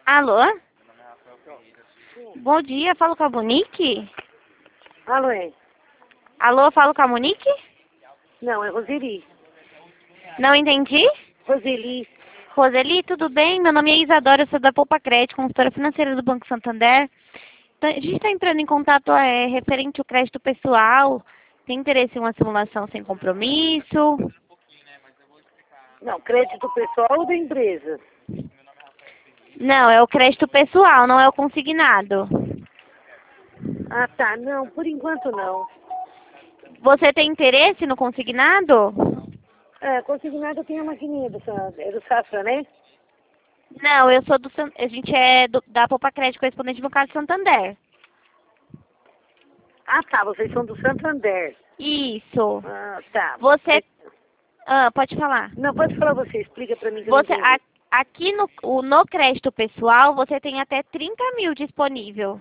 Alô? Bom dia, falo com a Monique? Alô, é? Alô, falo com a Monique? Não, é Roseli. Não entendi? Roseli. Roseli, tudo bem? Meu nome é Isadora, eu sou da Poupa Crédito, consultora financeira do Banco Santander. Então, a gente está entrando em contato referente ao crédito pessoal. Tem interesse em uma simulação sem compromisso? Não, crédito pessoal ou da empresa? Não, é o crédito pessoal, não é o consignado. Ah, tá. Não, por enquanto não. Você tem interesse no consignado? É, consignado tem a maquininha é do Safra, né? Não, eu sou a gente é da Poupa Crédito, correspondente do Banco Santander. Ah, tá. Vocês são do Santander. Isso. Ah, tá. Você... Ah, pode falar. Não, pode falar você. Explica pra mim que eu não Você, entendi. aqui no crédito pessoal, você tem até 30 mil disponível.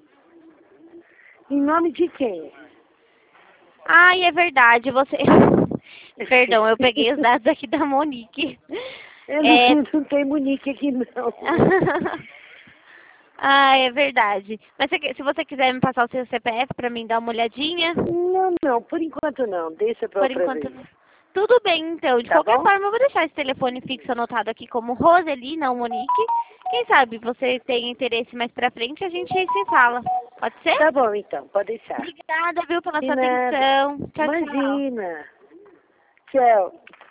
Em nome de quem? Ai, é verdade, você... Perdão, eu peguei os dados aqui da Monique. Eu É... não tem Monique aqui, não. Ah, é verdade. Mas se você quiser me passar o seu CPF para mim dar uma olhadinha... Não, não. Por enquanto não. Deixa pra Por outra enquanto vez. não. Tudo bem, então. De Tá qualquer bom? forma, eu vou deixar esse telefone fixo anotado aqui como Roseli, não Monique. Quem sabe você tem interesse mais pra frente, a gente se fala. Pode ser? Tá bom, então. Pode deixar. Obrigada, viu, pela De sua nada. atenção. Tchau, tchau. Imagina. Tchau.